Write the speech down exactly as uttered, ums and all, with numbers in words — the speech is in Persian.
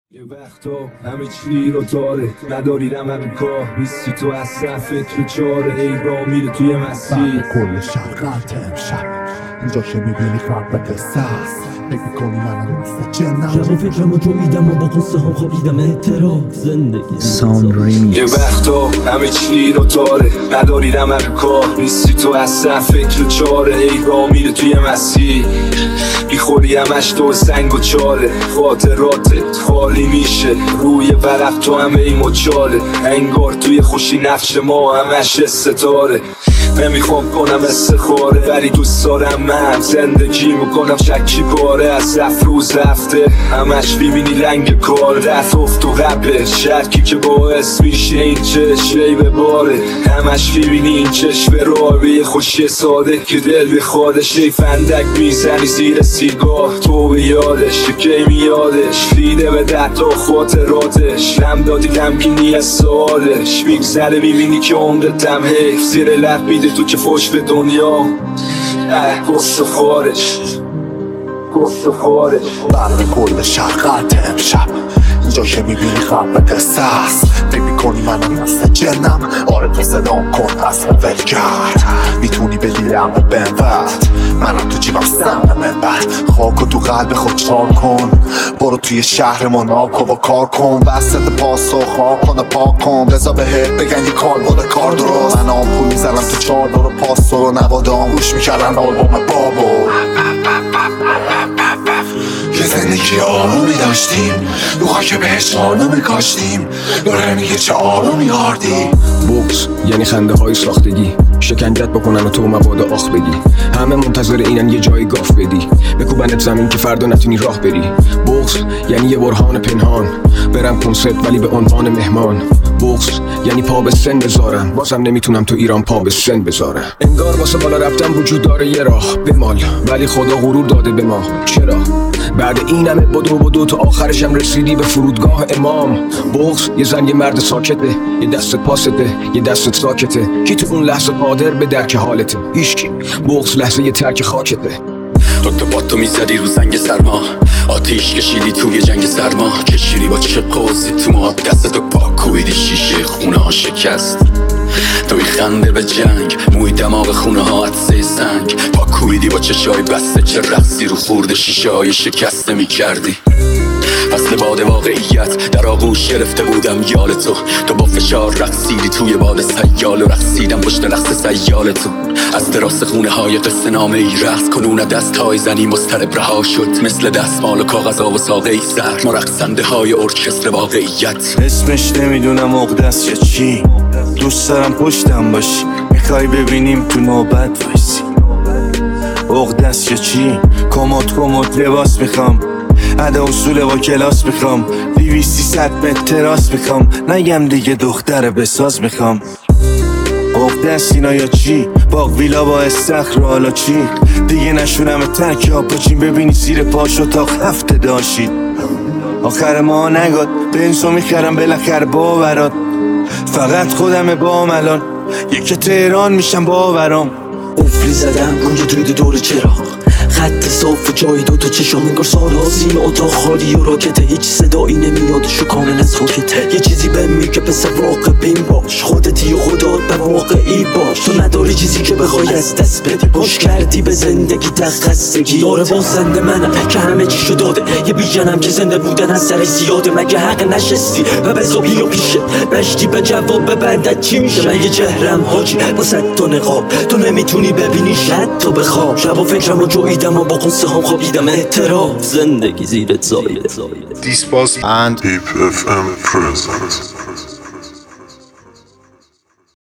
یه وقتا همه چی رو داره نداری رمم کار بیستی تو اصلا فکر چاره ای را میره توی مسیر کل شرقت امشب اینجا که میبینی خربت ساس فکر میکنی منم مثل جنم شب و فکرم رو جویدم و با قصه هم خوابیدم احترام زندگی ساوند ریمیکس. یه وقتا همه چی رو داره نداری رمم کار بیستی تو اصلا فکر چاره ای را میره توی مسیر بیخوری همش تو سنگ و چاله خاطراتت خالی میشه روی ورق تو همه ای مچاله انگار توی خوشی نقش ما همش ستاره نمیخوام کنم استخاره ولی دوست دارم من زندگی میکنم شکی پاره از رفت روز رفته همش بیبینی رنگ کار دست افت و قبه شرکی که باعث میشه این چشمی به باره همش بیبینی این چشم راوی خوشی ساده که دل بخواده شیفندک میزنی زیر سیگار تو به یادش که میادش دیده به دتا خاطراتش نم دادی تمکینی از سوالش میگذره میبینی که عمرتم حیف زیر لب میده تو که فوش به دنیا اه گفت خارج گفت خارج برق کل شرقت امشب اینجا که میبینی خربت ساس فکر میکنی منم مثل جنم آره تو صدام کن اصلا ولگرد میتونی بدی لعب بنورد منم تو جیبم سم منبر خاک و تو قلب خود چار کن برو توی شهر ما ناکو و کار کن وسط پاسو خواه کن و پاک کن رضا بهت بگن یه کار بوده کار درست من آمپول میزنم تو چار دارو پاسو رو نوادام گوش میکردن آلبوم بابو یه زندگی آرومی داشتیم رو خاک بهش آرومی کاشتیم داره میگه چه آرومی آردی بوکس یعنی خنده های ساختگی شکنجت بکنن و تو مبادا آخ بگی همه منتظر اینن یه جایی گاف بدی بکوبنت زمین که فردا نتونی راه بری بوکس یعنی یه برهان پنهان برم کنسرت ولی به عنوان مهمان بوکس یعنی پا به سن بذارم بازم نمیتونم تو ایران پا به سن بذارم انگار واسه بالا رفتم وجود داره یه راه بمال ولی خدا غرور داده به ما چرا بعد این همه بدو بدو تو آخرشم رسیدی به فرودگاه امام بوکس یه زن یه مرد ساکته یه دست پاسته یه دست ساکته کی تو اون لحظه قادر به درک حالته هیچکی بوکس لحظه یه ترک خاکته تو تو با تو میزدی رو زنگ سرما آتیش کشیدی توی جنگ سرما کشیدی با چه قوزی تو ما دست تو پاکویدی شیشه خونه ها شکست توی خنده به جنگ موی دماغ خونه ها عدسه سنگ پاکویدی با چشای بسته چه رقصی رو خورده شیشه های شکسته می کردی فصل باد واقعیت در آغوش گرفته بودم یال تو تو با فشار رقصیدی توی باد سیال و رقصیدم پشت رقص سیال تو از دراز خونه های قصه نامه ای رقص کنون دست های زنی مضطرب رها شد مثل دستمال و کاغذا و ساقه ای سر ما رقصنده های ارکستر واقعیت اسمش نمیدونم اقدس یا چی دوست دارم پشتم باشی میخوای ببینیم تو نوبت وایسی اقدس یا چی کموت کموت لباس میخوام عده اصول با کلاس میخوام دیویستی ست متر تراس میخوام نگم دیگه دختر بساز میخوام اقدس اینا یا چی باق ویلا با استخر حالا چی دیگه نشونم تک یا پاچین ببینی زیر پاش اتاق هفته داشتید آخر ما نگاد بنزو میخرم بالاخره باورات فقط خودم با الان یک تهران میشم باورام قفلی زدم روی دود دور چراغ خط صاف و جای دو تا چشام انگار سالازین اتاق خالی و راکته هیچ صدایی نمیادشو کامل از راکته یه چیزی بهم میگه پسر واقع بین باش خودتی و خودات به واقعی باش تو نداری چیزی که بخوای از دست بدی باش کردی به زندگی تخصگی داره بازنده منم که همه چیشو داده یه بیجنم که زنده بودن از سرش زیاده مگه حق نشستی و بزابی و پیشت بشتی به جواب ببندت چی میشه مگه چهرم حاجی با صد تا نقاب تو نمیتونی ببینی شد تو بخواب شب و فکرم رو جویدم و با قصه هم خوابیدم احترام زندگی زیرت زایده This was and Deep اف ام present